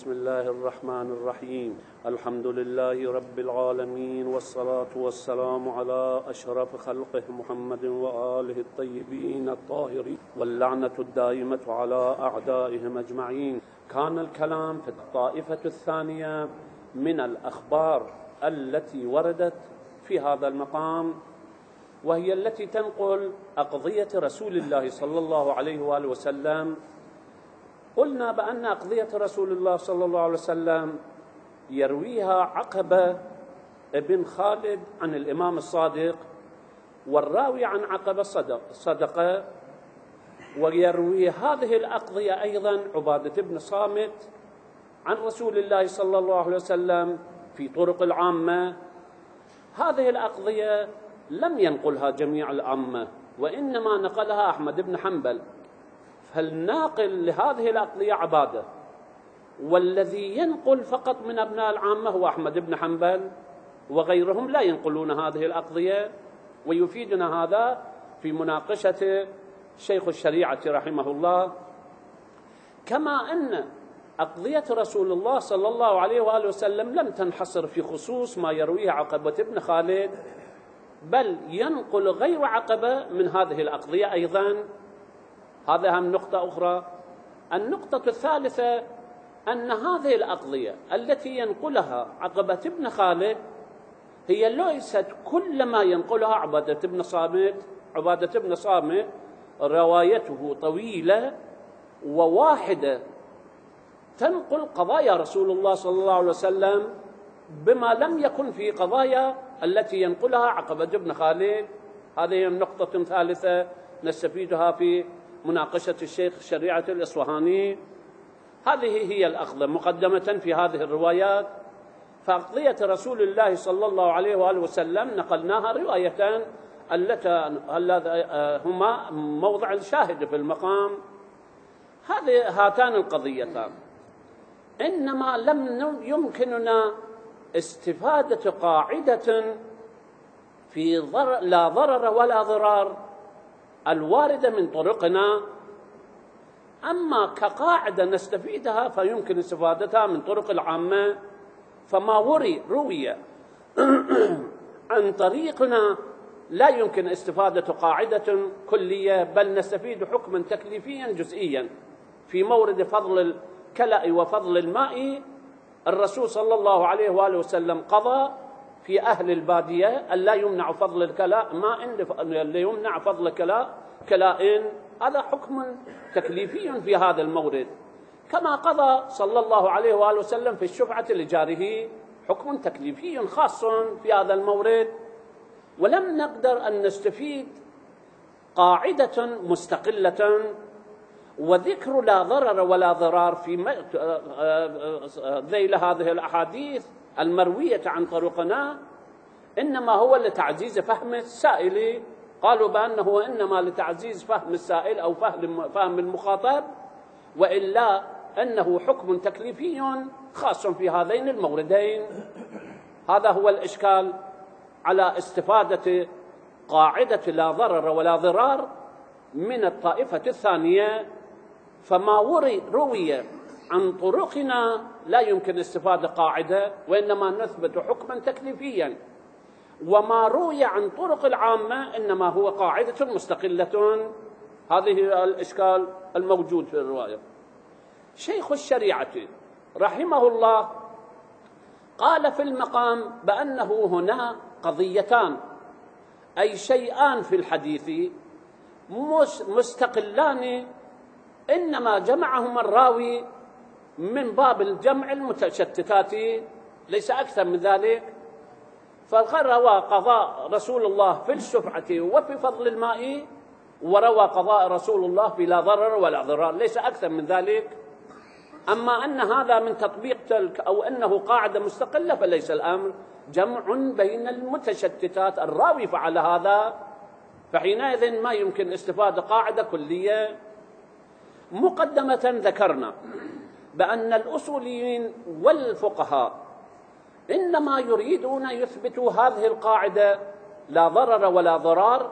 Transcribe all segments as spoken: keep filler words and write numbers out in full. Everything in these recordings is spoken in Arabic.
بسم الله الرحمن الرحيم. الحمد لله رب العالمين، والصلاة والسلام على أشرف خلقه محمد وآله الطيبين الطاهرين، واللعنة الدائمة على أعدائهم أجمعين. كان الكلام في الطائفة الثانية من الأخبار التي وردت في هذا المقام، وهي التي تنقل أقضية رسول الله صلى الله عليه وآله وسلم. قلنا بأن أقضية رسول الله صلى الله عليه وسلم يرويها عقبة بن خالد عن الإمام الصادق، والراوي عن عقبة صدق صدقة، ويروي هذه الأقضية أيضا عبادة بن صامت عن رسول الله صلى الله عليه وسلم في طرق العامة. هذه الأقضية لم ينقلها جميع العامة، وإنما نقلها أحمد بن حنبل، فالناقل لهذه الأقضية عبادة، والذي ينقل فقط من أبناء العامة هو أحمد بن حنبل، وغيرهم لا ينقلون هذه الأقضية. ويفيدنا هذا في مناقشة شيخ الشريعة رحمه الله. كما أن أقضية رسول الله صلى الله عليه وآله وسلم لم تنحصر في خصوص ما يرويه عقبة بن خالد، بل ينقل غير عقبة من هذه الأقضية أيضا. هذا هم نقطة أخرى. النقطة الثالثة أن هذه الأقضية التي ينقلها عقبة بن خالد هي ليست كل ما ينقلها عبادة بن صامت. عبادة بن صامت روايته طويلة وواحدة، تنقل قضايا رسول الله صلى الله عليه وسلم بما لم يكن في قضايا التي ينقلها عقبة بن خالد. هذه النقطة ثالثة نستفيدها في مناقشة الشيخ شريعة الإصفهاني. هذه هي الأخذ مقدمة في هذه الروايات. فأقضية رسول الله صلى الله عليه وآله وسلم نقلناها رواية التي هما موضع الشاهد في المقام. هذه هاتان القضيتان، إنما لم يمكننا استفادة قاعدة في ضر لا ضرر ولا ضرار الواردة من طرقنا. أما كقاعدة نستفيدها فيمكن استفادتها من طرق العامة. فما وري روي عن طريقنا لا يمكن استفادة قاعدة كلية، بل نستفيد حكما تكليفيا جزئيا. في مورد فضل الكلأ وفضل الماء، الرسول صلى الله عليه وآله وسلم قضى في أهل البادية أن لا يمنع فضل الكلاء ماء لا يمنع فضل كلاء كلاء. هذا حكم تكليفي في هذا المورد. كما قضى صلى الله عليه وآله وسلم في الشفعة لجاره، حكم تكليفي خاص في هذا المورد. ولم نقدر أن نستفيد قاعدة مستقلة وذكر لا ضرر ولا ضرار في ذيل هذه الأحاديث المروية عن طرقنا، إنما هو لتعزيز فهم السائل. قالوا بأنه إنما لتعزيز فهم السائل أو فهم فهم المخاطب، وإلا أنه حكم تكليفي خاص في هذين الموردين. هذا هو الإشكال على استفادة قاعدة لا ضرر ولا ضرار من الطائفة الثانية. فما روي عن طرقنا لا يمكن استفادة قاعدة، وإنما نثبت حكما تكليفيا. وما روي عن طرق العامة إنما هو قاعدة مستقلة. هذه الإشكال الموجود في الرواية. شيخ الشريعة رحمه الله قال في المقام بأنه هنا قضيتان، أي شيئان في الحديث مستقلان، إنما جمعهما الراوي من باب الجمع المتشتتات، ليس أكثر من ذلك. فروى قضاء رسول الله في الشفعة وفي فضل الماء، وروى قضاء رسول الله في لا ضرر ولا ضرار، ليس أكثر من ذلك. أما أن هذا من تطبيق تلك أو أنه قاعدة مستقلة فليس الأمر. جمع بين المتشتتات، الراوي فعل هذا، فحينئذ ما يمكن استفادة قاعدة كلية. مقدمة ذكرنا بأن الأصوليين والفقهاء إنما يريدون يثبتوا هذه القاعدة لا ضرر ولا ضرار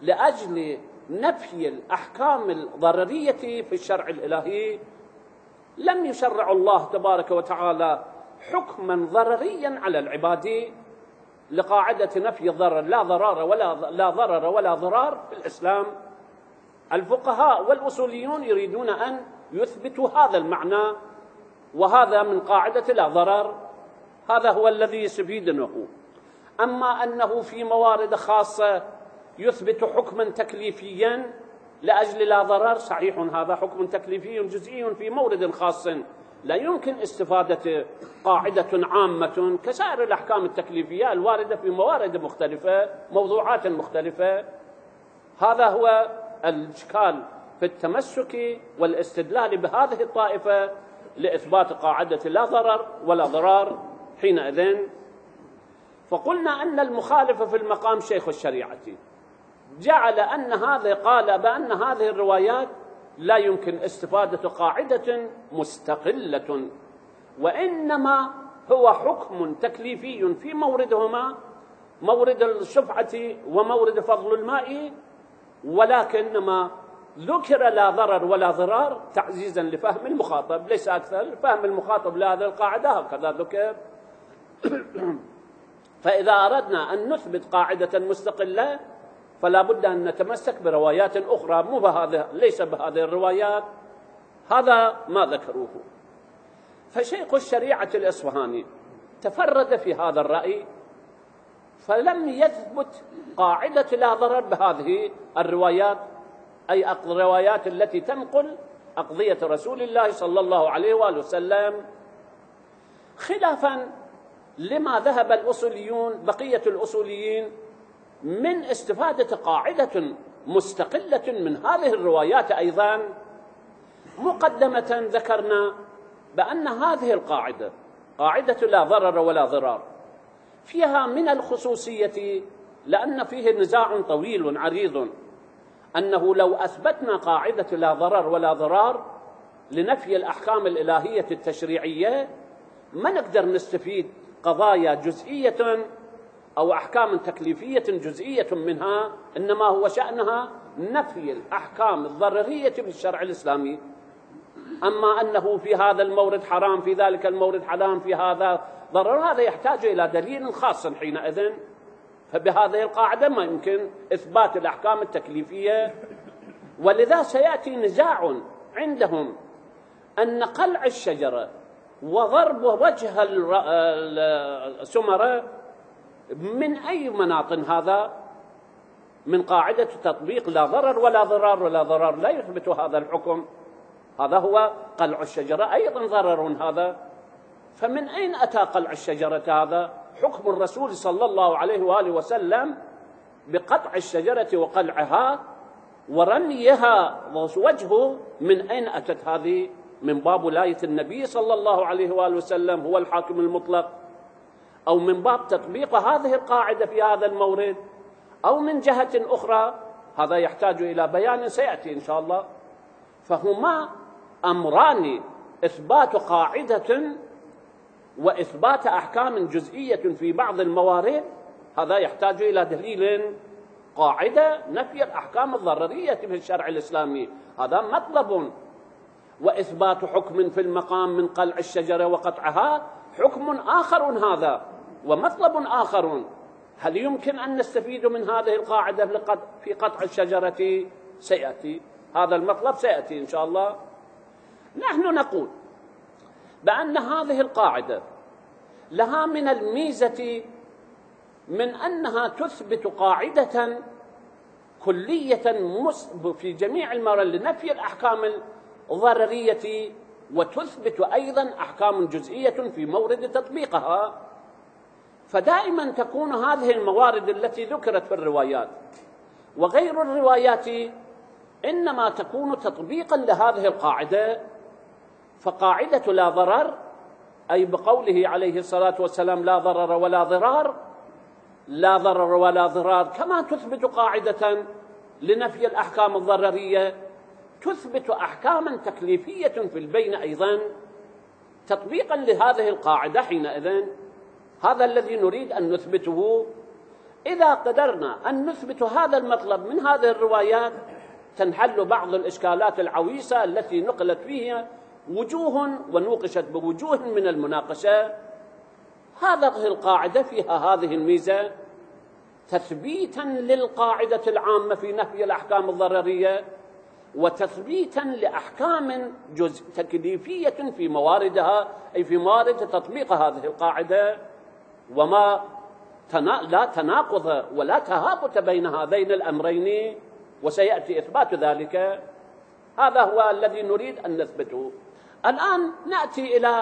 لأجل نفي الأحكام الضررية في الشرع الإلهي. لم يشرع الله تبارك وتعالى حكما ضرريا على العباد لقاعدة نفي الضرر، لا ضرر ولا لا ضرر ولا ضرار في الإسلام. الفقهاء والأصوليون يريدون أن يثبتوا هذا المعنى، وهذا من قاعدة لا ضرر، هذا هو الذي يستفيدونه. أما أنه في موارد خاصة يثبت حكما تكليفيا لأجل لا ضرر، صحيح هذا حكم تكليفي جزئي في مورد خاص، لا يمكن استفادة قاعدة عامة كسائر الأحكام التكليفية الواردة في موارد مختلفة، موضوعات مختلفة. هذا هو الإشكال في التمسك والاستدلال بهذه الطائفة لإثبات قاعدة لا ضرر ولا ضرار حينئذ. فقلنا أن المخالف في المقام شيخ الشريعة جعل أن هذا قال بأن هذه الروايات لا يمكن استفادة قاعدة مستقلة، وإنما هو حكم تكليفي في موردهما، مورد الشفعة ومورد فضل الماء، ولكنما ذكر لا ضرر ولا ضرار تعزيزا لفهم المخاطب ليس أكثر، فهم المخاطب لهذه القاعدة هكذا ذكر. فإذا أردنا أن نثبت قاعدة مستقلة فلا بد أن نتمسك بروايات أخرى، مو بهذا، ليس بهذه الروايات، هذا ما ذكروه. فشيخ الشريعة الإصفهاني تفرد في هذا الرأي، فلم يثبت قاعدة لا ضرر بهذه الروايات، أي الروايات التي تنقل أقضية رسول الله صلى الله عليه وآله وسلم، خلافا لما ذهب الأصوليون بقية الأصوليين من استفادة قاعدة مستقلة من هذه الروايات. أيضا مقدمة ذكرنا بأن هذه القاعدة قاعدة لا ضرر ولا ضرار فيها من الخصوصية، لأن فيه نزاع طويل عريض، أنه لو أثبتنا قاعدة لا ضرر ولا ضرار لنفي الأحكام الإلهية التشريعية ما نقدر نستفيد قضايا جزئية أو أحكام تكليفية جزئية منها، إنما هو شأنها نفي الأحكام الضررية بالشرع الإسلامي. أما أنه في هذا المورد حرام، في ذلك المورد حرام، في هذا ضرر، هذا يحتاج إلى دليل خاص حينئذ. فبهذه القاعدة ما يمكن إثبات الأحكام التكليفية، ولذا سيأتي نزاع عندهم أن قلع الشجرة وضرب وجه السمرة من أي مناط هذا من قاعدة تطبيق لا ضرر ولا ضرار، ولا ضرار لا يثبت هذا الحكم، هذا هو قلع الشجرة أيضا ضرر هذا. فمن أين أتى قلع الشجرة؟ هذا حكم الرسول صلى الله عليه وآله وسلم بقطع الشجرة وقلعها ورميها وجهه، من أين أتت هذه؟ من باب ولاية النبي صلى الله عليه وآله وسلم هو الحاكم المطلق، أو من باب تطبيق هذه القاعدة في هذا المورد، أو من جهة أخرى، هذا يحتاج إلى بيان سيأتي إن شاء الله. فهما أمران، إثبات قاعدة وإثبات أحكام جزئية في بعض الموارد، هذا يحتاج إلى دليل. قاعدة نفي الأحكام الضررية في الشرع الإسلامي هذا مطلب، وإثبات حكم في المقام من قلع الشجرة وقطعها حكم آخر هذا ومطلب آخر. هل يمكن أن نستفيد من هذه القاعدة في قطع الشجرة؟ سيأتي هذا المطلب، سيأتي إن شاء الله. نحن نقول بأن هذه القاعدة لها من الميزة من أنها تثبت قاعدة كلية في جميع الموارد لنفي الأحكام الضررية، وتثبت أيضا أحكام جزئية في مورد تطبيقها. فدائما تكون هذه الموارد التي ذكرت في الروايات وغير الروايات إنما تكون تطبيقا لهذه القاعدة. فقاعدة لا ضرر، أي بقوله عليه الصلاة والسلام لا ضرر ولا ضرار، لا ضرر ولا ضرار كما تثبت قاعدة لنفي الأحكام الضررية، تثبت أحكاما تكليفية في البين أيضا تطبيقا لهذه القاعدة. حينئذ هذا الذي نريد أن نثبته. إذا قدرنا أن نثبت هذا المطلب من هذه الروايات تنحل بعض الإشكالات العويصة التي نقلت فيها وجوه ونوقشت بوجوه من المناقشة. هذه القاعدة فيها هذه الميزة تثبيتا للقاعدة العامة في نفي الأحكام الضررية، وتثبيتا لأحكام جزء تكليفية في مواردها، أي في موارد تطبيق هذه القاعدة، وما تنا... لا تناقض ولا تهافت بين هذين الأمرين، وسيأتي إثبات ذلك. هذا هو الذي نريد أن نثبته. الآن نأتي إلى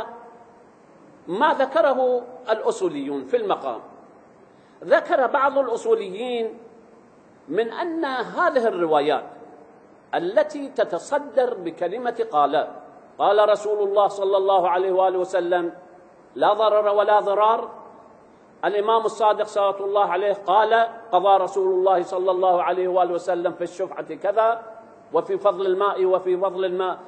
ما ذكره الأصوليون في المقام. ذكر بعض الأصوليين من أن هذه الروايات التي تتصدر بكلمة قال قال رسول الله صلى الله عليه وآله وسلم لا ضرر ولا ضرار، الإمام الصادق صلى الله عليه قال قضى رسول الله صلى الله عليه وآله وسلم في الشفعة كذا، وفي فضل الماء وفي فضل الماء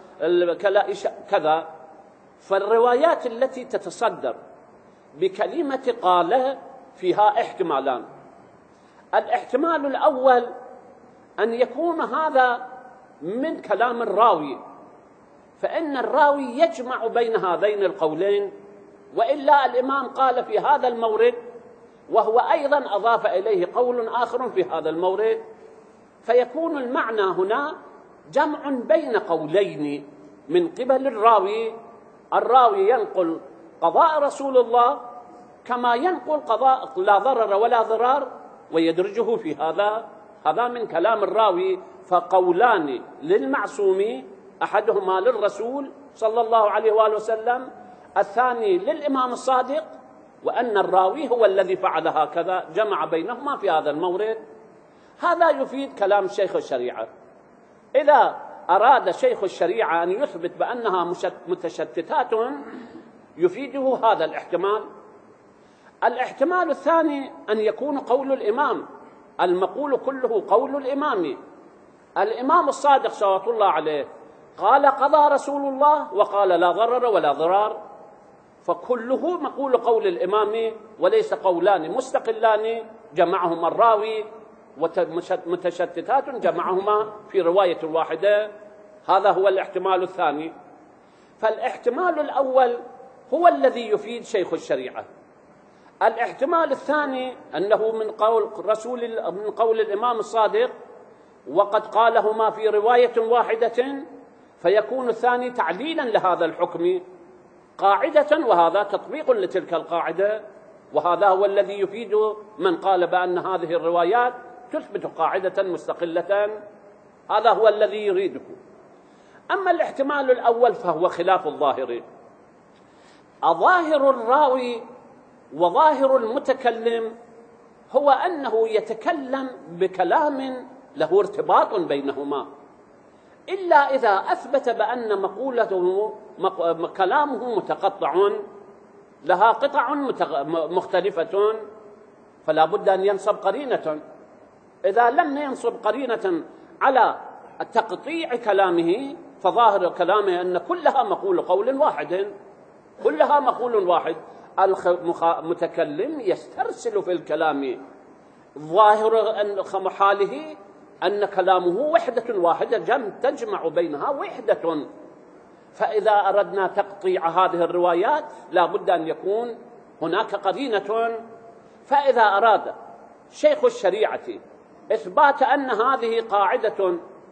كذا. فالروايات التي تتصدر بكلمة قال فيها احتمالان. الاحتمال الأول أن يكون هذا من كلام الراوي، فإن الراوي يجمع بين هذين القولين، وإلا الإمام قال في هذا المورد وهو أيضا أضاف إليه قول آخر في هذا المورد، فيكون المعنى هنا جمع بين قولين من قبل الراوي. الراوي ينقل قضاء رسول الله كما ينقل قضاء لا ضرر ولا ضرار ويدرجه في هذا. هذا من كلام الراوي. فقولان للمعصوم، أحدهما للرسول صلى الله عليه وآله وسلم، الثاني للإمام الصادق، وأن الراوي هو الذي فعل هكذا، جمع بينهما في هذا المورد. هذا يفيد كلام شيخ الشريعة. إذا أراد شيخ الشريعة أن يثبت بأنها متشتتات يفيده هذا الاحتمال. الاحتمال الثاني أن يكون قول الإمام، المقول كله قول الإمام. الإمام الصادق صلى الله عليه قال قضى رسول الله وقال لا ضرر ولا ضرار، فكله مقول قول الإمام وليس قولان مستقلان جمعهما الراوي، ومتشتتات جمعهما في رواية واحدة. هذا هو الاحتمال الثاني. فالاحتمال الأول هو الذي يفيد شيخ الشريعة. الاحتمال الثاني أنه من قول رسول من قول الإمام الصادق وقد قالهما في رواية واحدة، فيكون الثاني تعليلا لهذا الحكم قاعدة، وهذا تطبيق لتلك القاعدة. وهذا هو الذي يفيد من قال بأن هذه الروايات تثبت قاعدة مستقلة. هذا هو الذي يريده. أما الاحتمال الأول فهو خلاف الظاهر. الظاهر الراوي وظاهر المتكلم هو أنه يتكلم بكلام له ارتباط بينهما، إلا إذا أثبت بأن مقولته كلامه متقطع لها قطع مختلفة، فلا بد أن ينصب قرينة. إذا لم ينصب قرينة على تقطيع كلامه فظاهر كلامه أن كلها مقول قول واحد، كلها مقول واحد. المتكلم يسترسل في الكلام، ظاهر حاله أن كلامه وحدة واحدة جم تجمع بينها وحدة. فإذا أردنا تقطيع هذه الروايات لا بد أن يكون هناك قرينة. فإذا أراد شيخ الشريعة إثبات أن هذه قاعدة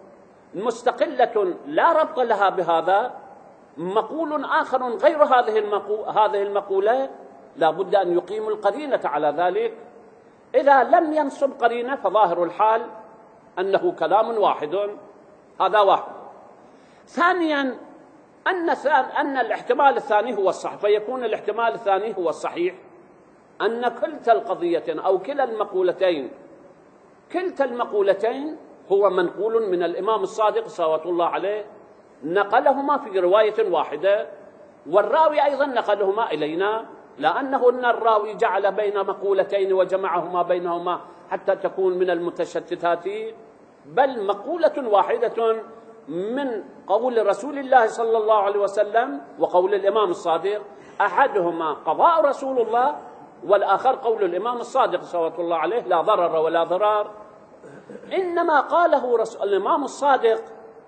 مستقلة لا ربط لها بهذا مقول آخر غير هذه هذه المقولة، لا بد أن يقيم القرينة على ذلك. إذا لم ينصب قرينة فظاهر الحال أنه كلام واحد. هذا واحد. ثانيا أن أن الاحتمال الثاني هو الصح، فيكون الاحتمال الثاني هو الصحيح، أن كلتا القضيتين أو كلا المقولتين كلتا المقولتين هو منقول من الإمام الصادق صلى الله عليه، نقلهما في رواية واحدة، والراوي أيضا نقلهما إلينا، لأنه أن الراوي جعل بين مقولتين وجمعهما بينهما حتى تكون من المتشتتات، بل مقولة واحدة من قول رسول الله صلى الله عليه وسلم وقول الإمام الصادق، أحدهما قضاء رسول الله والآخر قول الإمام الصادق صلى الله عليه لا ضرر ولا ضرار. إنما قاله الإمام الصادق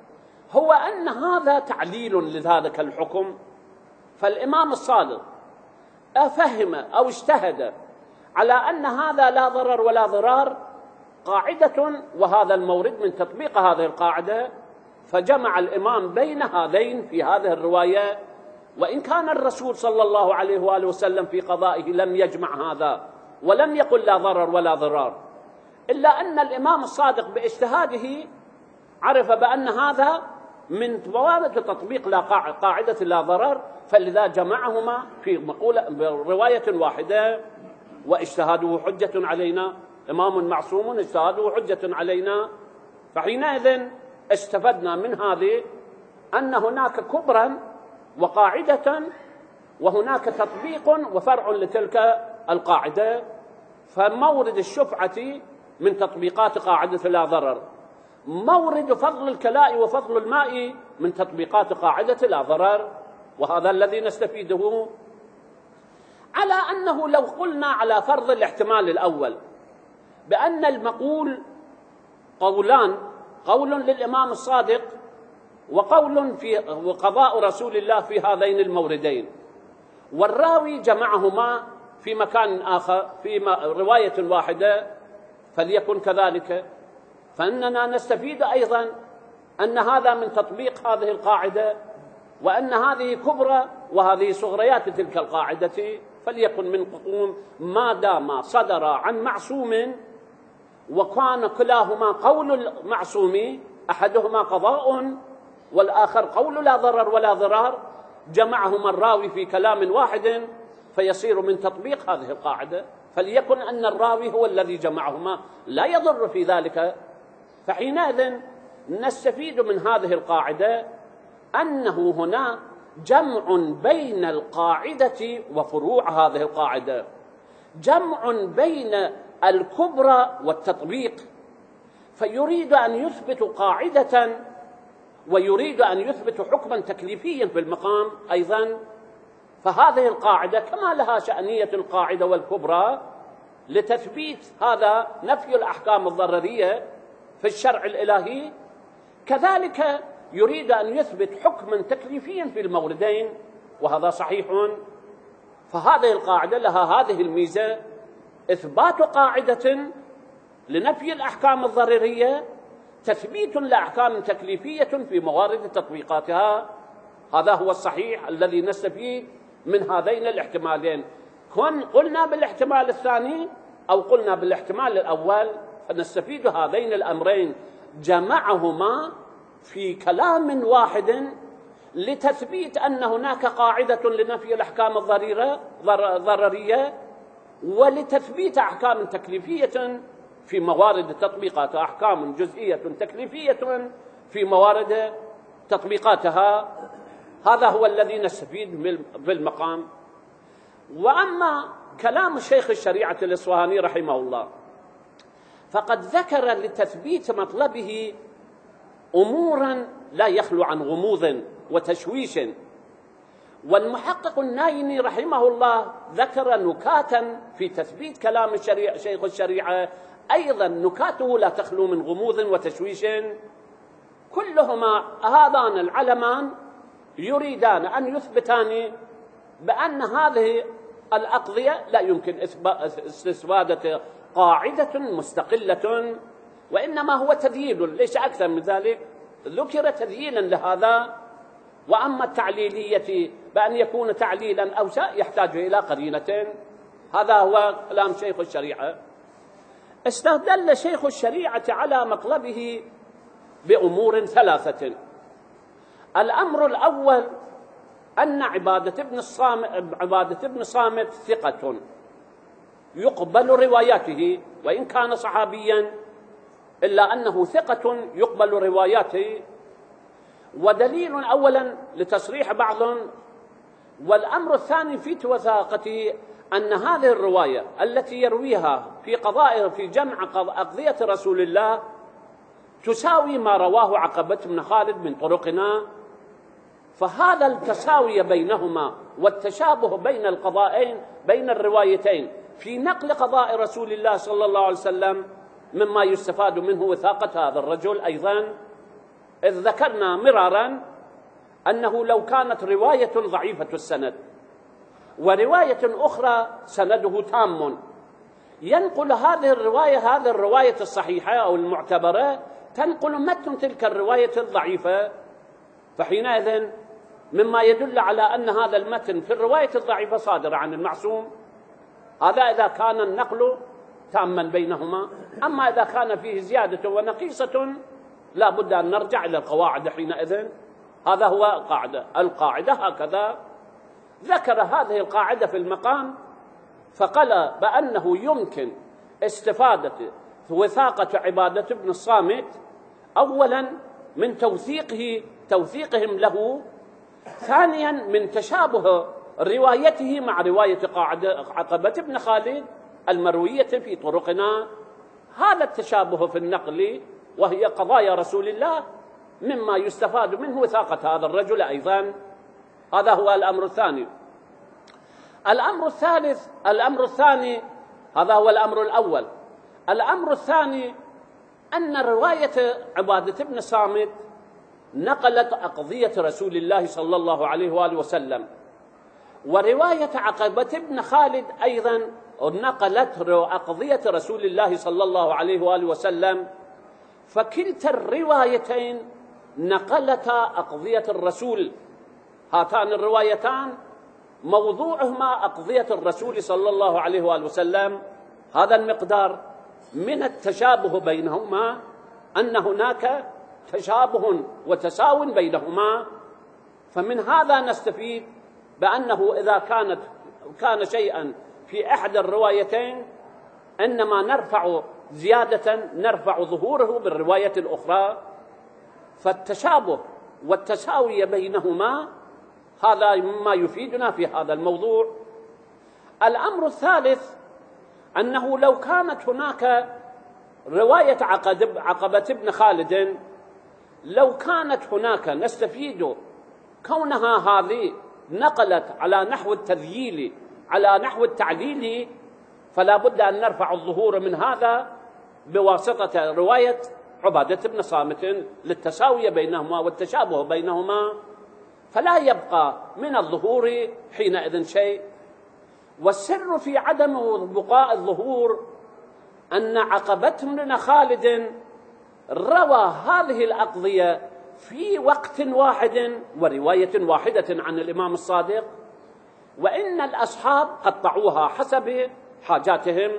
هو أن هذا تعليل لذلك الحكم. فالإمام الصادق أفهم أو اجتهد على أن هذا لا ضرر ولا ضرار قاعدة، وهذا المورد من تطبيق هذه القاعدة، فجمع الإمام بين هذين في هذه الرواية. وإن كان الرسول صلى الله عليه وآله وسلم في قضائه لم يجمع هذا ولم يقل لا ضرر ولا ضرار، إلا أن الإمام الصادق باجتهاده عرف بأن هذا من ضوابط تطبيق لا قاعدة لا ضرر، فلذا جمعهما في مقولة رواية واحدة. واجتهاده حجة علينا، إمام معصوم اجتهاده حجة علينا. فحينئذ استفدنا من هذه أن هناك كبرا وقاعدة، وهناك تطبيق وفرع لتلك القاعدة. فمورد الشفعة من تطبيقات قاعدة لا ضرر، مورد فضل الكلاء وفضل الماء من تطبيقات قاعدة لا ضرر، وهذا الذي نستفيده. على أنه لو قلنا على فرض الاحتمال الأول بأن المقول قولان، قول للإمام الصادق وقول في قضاء رسول الله في هذين الموردين، والراوي جمعهما في مكان آخر في رواية واحدة، فليكن كذلك، فإننا نستفيد أيضا أن هذا من تطبيق هذه القاعدة، وأن هذه كبرى وهذه صغريات تلك القاعدة، فليكن من قطون ما دام صدر عن معصوم وكان كلاهما قول المعصوم، أحدهما قضاء والآخر قول لا ضرر ولا ضرار، جمعهما الراوي في كلام واحد فيصير من تطبيق هذه القاعدة. فليكن أن الراوي هو الذي جمعهما، لا يضر في ذلك. فحينئذ نستفيد من هذه القاعدة أنه هنا جمع بين القاعدة وفروع هذه القاعدة، جمع بين الكبرى والتطبيق. فيريد أن يثبت قاعدة ويريد أن يثبت حكما تكليفيا في المقام أيضا. فهذه القاعدة كما لها شأنية القاعدة والكبرى لتثبيت هذا نفي الأحكام الضررية في الشرع الإلهي، كذلك يريد أن يثبت حكما تكليفيا في الموردين، وهذا صحيح. فهذه القاعدة لها هذه الميزة، إثبات قاعدة لنفي الأحكام الضررية، تثبيت لأحكام تكليفية في موارد تطبيقاتها. هذا هو الصحيح الذي نستفيد من هذين الاحتمالين، كن قلنا بالاحتمال الثاني أو قلنا بالاحتمال الأول، فنستفيد هذين الأمرين جمعهما في كلام واحد لتثبيت أن هناك قاعدة لنفي الأحكام الضررية، ولتثبيت أحكام تكليفية في موارد تطبيقاتها، أحكام جزئية تكليفية في موارد تطبيقاتها. هذا هو الذي نستفيد بالمقام. وأما كلام الشيخ الشريعة الإصفهاني رحمه الله فقد ذكر لتثبيت مطلبه أمورا لا يخلو عن غموض وتشويش. والمحقق النايني رحمه الله ذكر نكاتا في تثبيت كلام الشريعة شيخ الشريعة، أيضا نكاته لا تخلو من غموض وتشويش. كلهما هذان العلمان يريدان أن يثبتان بأن هذه الأقضية لا يمكن استفادة قاعدة مستقلة، وإنما هو تذييل ليس أكثر من ذلك، ذكر تذييلا لهذا. وأما التعليلية بأن يكون تعليلا أوسع يحتاج إلى قرينة. هذا هو كلام شيخ الشريعة. استدل شيخ الشريعة على مطلبه بأمور ثلاثة. الأمر الأول أن عبادة ابن الصامت, عبادة ابن صامت ثقة يقبل رواياته، وإن كان صحابيا إلا أنه ثقة يقبل رواياته. ودليل أولا لتصريح بعض. والأمر الثاني في وثاقته أن هذه الرواية التي يرويها في قضاء في جمع أقضية رسول الله تساوي ما رواه عقبة بن خالد من طرقنا. فهذا التساوي بينهما والتشابه بين القضاءين بين الروايتين في نقل قضاء رسول الله صلى الله عليه وسلم مما يستفاد منه وثاقة هذا الرجل أيضا. إذ ذكرنا مرارا أنه لو كانت رواية ضعيفة السند ورواية أخرى سنده تام، ينقل هذه الرواية هذه الرواية الصحيحة أو المعتبرة تنقل متن تلك الرواية الضعيفة، فحينئذ مما يدل على أن هذا المتن في الرواية الضعيفة صادر عن المعصوم. هذا إذا كان النقل تاما بينهما. أما إذا كان فيه زيادة ونقيصة لا بد أن نرجع إلى القواعد حينئذ. هذا هو القاعدة. القاعدة هكذا ذكر هذه القاعدة في المقام، فقال بأنه يمكن استفادة وثاقة عبادة بن الصامت أولا من توثيقه توثيقهم له، ثانيا من تشابه روايته مع رواية عقبة بن خالد المروية في طرقنا. هذا التشابه في النقل وهي قضايا رسول الله مما يستفاد منه وثاقة هذا الرجل أيضا. هذا هو الأمر الثاني. الأمر الثالث الأمر الثاني هذا هو الأمر الأول. الأمر الثاني أن رواية عبادة بن صامت نقلت أقضية رسول الله صلى الله عليه وآله وسلم، ورواية عقبة بن خالد أيضا نقلت أقضية رسول الله صلى الله عليه وآله وسلم، فكلتا الروايتين نقلتا أقضية الرسول. هاتان الروايتان موضوعهما أقضية الرسول صلى الله عليه وآله وسلم. هذا المقدار من التشابه بينهما، أن هناك تشابه وتساو بينهما. فمن هذا نستفيد بأنه إذا كانت كان شيئا في إحدى الروايتين إنما نرفع زيادة نرفع ظهوره بالرواية الأخرى، فالتشابه والتساوي بينهما هذا مما يفيدنا في هذا الموضوع. الأمر الثالث أنه لو كانت هناك رواية عقبة بن خالد، لو كانت هناك نستفيد كونها هذه نقلت على نحو التذييل على نحو التعليل، فلا بد أن نرفع الظهور من هذا بواسطة رواية عبادة بن صامت للتساوي بينهما والتشابه بينهما، فلا يبقى من الظهور حينئذ شيء. والسر في عدم بقاء الظهور أن عقبة بن خالد روى هذه الأقضية في وقت واحد ورواية واحدة عن الإمام الصادق، وإن الأصحاب قطعوها حسب حاجاتهم.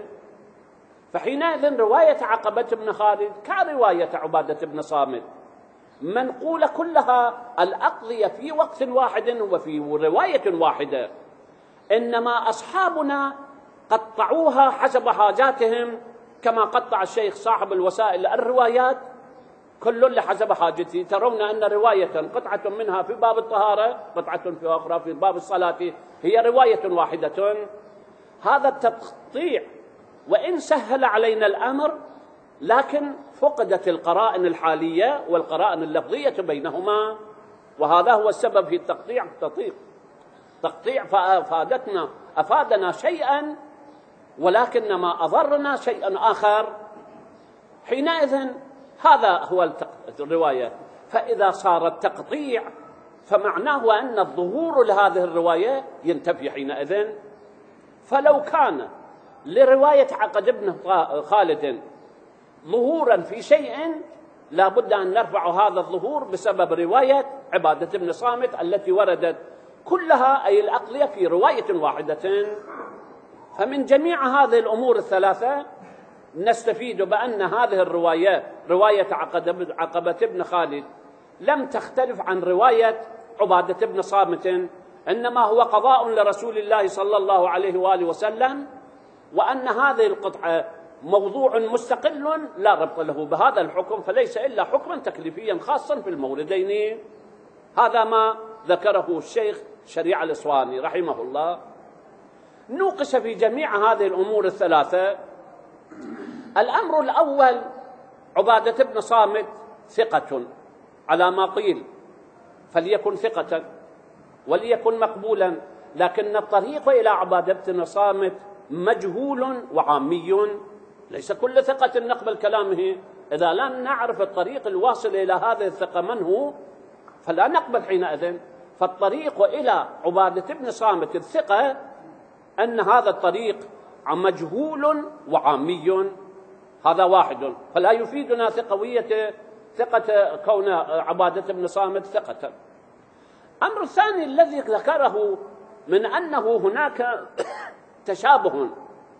فحينئذ رواية عقبة بن خالد كرواية عبادة بن صامت منقولة كلها الأقضية في وقت واحد وفي رواية واحدة، إنما أصحابنا قطعوها حسب حاجاتهم، كما قطع الشيخ صاحب الوسائل الروايات كل لحسب حاجته. ترون أن رواية قطعة منها في باب الطهارة، قطعة في أخرى في باب الصلاة، هي رواية واحدة. هذا التقطيع وإن سهل علينا الأمر لكن فقدت القرائن الحالية والقرائن اللفظية بينهما، وهذا هو السبب في التقطيع. التقطيع تقطيع فأفادتنا أفادنا شيئا ولكنما أضرنا شيئا آخر. حينئذ هذا هو الرواية. فإذا صار التقطيع فمعناه أن الظهور لهذه الرواية ينتفي حينئذ. فلو كان لرواية عقبة بن خالد ظهورا في شيء لا بد أن نرفع هذا الظهور بسبب رواية عبادة بن صامت التي وردت كلها أي الأقضية في رواية واحدة. فمن جميع هذه الأمور الثلاثة نستفيد بأن هذه الروايات رواية عقبة بن خالد لم تختلف عن رواية عبادة بن صامت، إنما هو قضاء لرسول الله صلى الله عليه وآله وسلم، وأن هذه القطعة موضوع مستقل لا ربط له بهذا الحكم، فليس إلا حكما تكليفيا خاصا في الموردين. هذا ما ذكره الشيخ شريع الإصواني رحمه الله. نوقش في جميع هذه الأمور الثلاثة. الأمر الأول عبادة بن صامت ثقة على ما قيل، فليكن ثقة وليكن مقبولا، لكن الطريق إلى عبادة بن صامت مجهول وعامي، ليس كل ثقة نقبل كلامه. إذا لم نعرف الطريق الواصل إلى هذه الثقة من هو فلا نقبل حينئذ. فالطريق إلى عبادة بن صامت الثقة أن هذا الطريق مجهول وعامي، هذا واحد، فلا يفيدنا ثقوية ثقة كون عبادة بن صامت ثقة. الأمر الثاني الذي ذكره من أنه هناك تشابه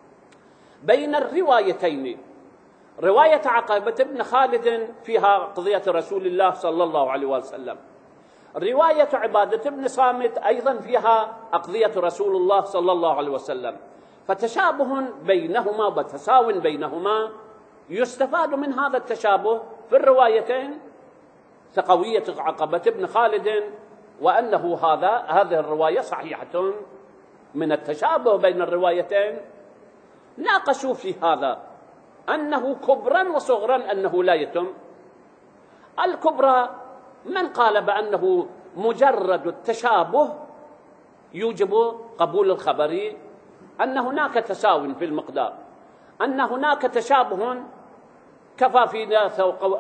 بين الروايتين، رواية عقبة بن خالد فيها قضية رسول الله صلى الله عليه وسلم، رواية عبادة بن صامت أيضا فيها أقضية رسول الله صلى الله عليه وسلم، فتشابه بينهما وتساو بينهما. يستفاد من هذا التشابه في الروايتين ثقوية عقبة بن خالد، وأنه هذا هذه الرواية صحيحة. من التشابه بين الروايتين ناقشوا في هذا أنه كبرا وصغرا أنه لا يتم. الكبرى من قال بأنه مجرد التشابه يوجب قبول الخبر، أن هناك تساو في المقدار، أن هناك تشابه كفى في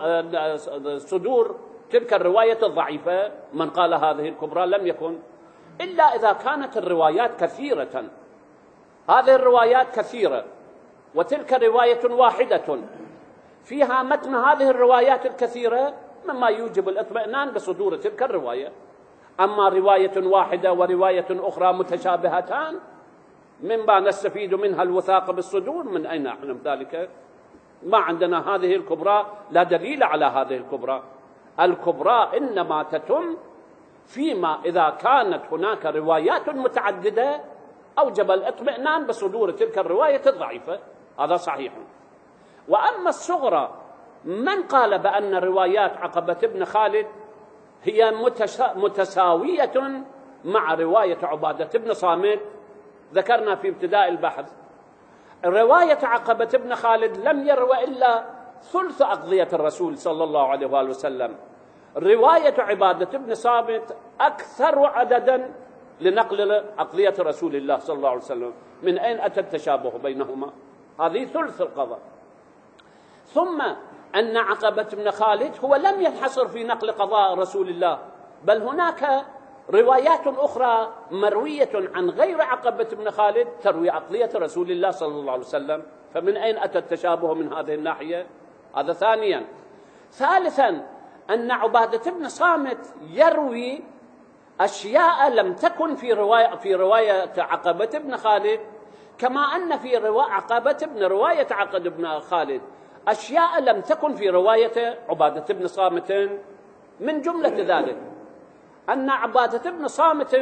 صدور تلك الرواية الضعيفة. من قال هذه الكبرى لم يكن إلا إذا كانت الروايات كثيرة. هذه الروايات كثيرة وتلك رواية واحدة فيها متن هذه الروايات الكثيرة مما يوجب الاطمئنان بصدور تلك الرواية. أما رواية واحدة ورواية أخرى متشابهتان مما نستفيد منها الوثاق بالصدور، من أين نعلم ذلك؟ ما عندنا هذه الكبرى، لا دليل على هذه الكبرى. الكبرى إنما تتم فيما إذا كانت هناك روايات متعددة أوجب الاطمئنان بصدور تلك الرواية الضعيفة، هذا صحيح. وأما الصغرى من قال بأن روايات عقبة بن خالد هي متساوية مع رواية عبادة بن صامت، ذكرنا في ابتداء البحث رواية عقبة بن خالد لم يروى إلا ثلث أقضية الرسول صلى الله عليه وآله وسلم، رواية عبادة بن صامت أكثر عددا لنقل أقضية رسول الله صلى الله عليه وسلم. من أين أتى التشابه بينهما؟ هذه ثلث القضاء. ثم أن عقبة بن خالد هو لم ينحصر في نقل قضاء رسول الله، بل هناك روايات أخرى مروية عن غير عقبة بن خالد تروي أقضية رسول الله صلى الله عليه وسلم. فمن أين أتى التشابه من هذه الناحية؟ هذا ثانيا. ثالثا أن عبادة بن صامت يروي أشياء لم تكن في رواية في رواية عقبة بن خالد، كما أن في رواية عقبة بن رواية عقبة بن خالد أشياء لم تكن في رواية عبادة بن صامت. من جملة ذلك أن عبادة بن صامت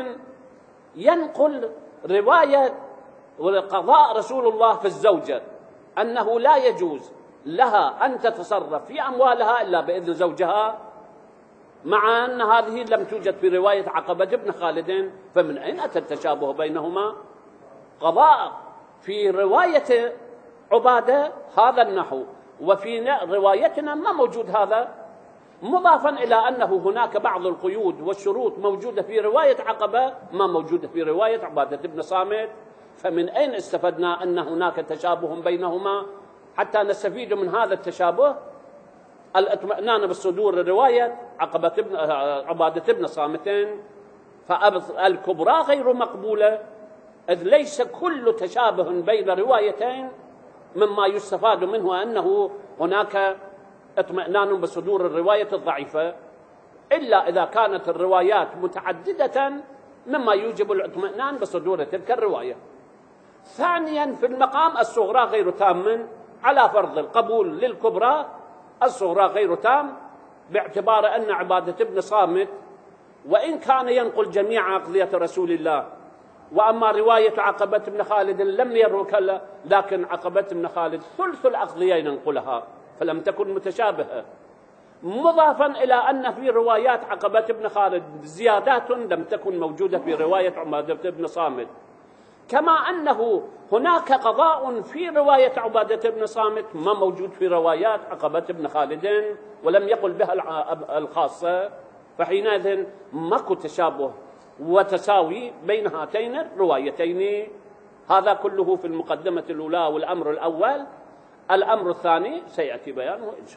ينقل رواية قضاء رسول الله في الزوجة أنه لا يجوز لها أن تتصرف في أموالها إلا بإذن زوجها، مع أن هذه لم توجد في رواية عقبة بن خالد. فمن أين أتى التشابه بينهما؟ قضاء في رواية عبادة هذا النحو، وفي روايتنا ما موجود هذا، مضافا إلى أنه هناك بعض القيود والشروط موجودة في رواية عقبة ما موجودة في رواية عبادة بن صامت. فمن أين استفدنا أن هناك تشابه بينهما؟ حتى نستفيد من هذا التشابه الاطمئنان بالصدور رواية عقبة بن عبادة بن صامت. فالكبرى غير مقبولة، إذ ليس كل تشابه بين روايتين مما يستفاد منه أنه هناك اطمئنان بصدور الرواية الضعيفة، إلا إذا كانت الروايات متعددة مما يوجب الاطمئنان بصدور تلك الرواية. ثانيا في المقام الصغرى غير تام، على فرض القبول للكبرى الصغرى غير تام، باعتبار أن عبادة بن صامت وإن كان ينقل جميع أقضية رسول الله، وأما رواية عقبة بن خالد لم يروي كلا، لكن عقبة بن خالد ثلث الأقضية ينقلها فلم تكن متشابهة، مضافا إلى أن في روايات عقبة بن خالد زيادات لم تكن موجودة في رواية عبادة بن صامت، كما أنه هناك قضاء في رواية عبادة بن صامت ما موجود في روايات عقبة بن خالد ولم يقل بها الخاصة. فحينئذ ماكو تشابه وتساوي بين هاتين الروايتين. هذا كله في المقدمة الأولى والأمر الأول. الأمر الثاني سيأتي بيانه إن شاء الله.